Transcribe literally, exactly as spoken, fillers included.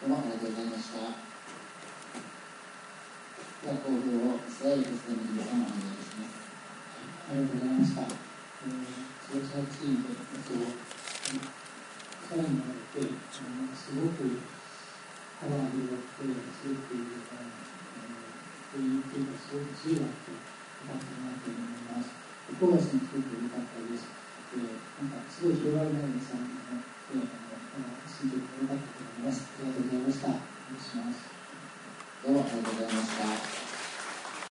もありがとうございました。では、講義をイスラエルテストの皆さんお願いします。 ありがとうございました。えー、調査チームでさらになって、すごくパワーが広がって、すごく、えー、雰囲気がすごく強いなってよかったなと思います。小林さんすごく良かったです。えー、なんかすごい広がりのあるさんの、えー、進捗が良かったと思います。ありがとうございました。お願いします。 どうもありがとうございました。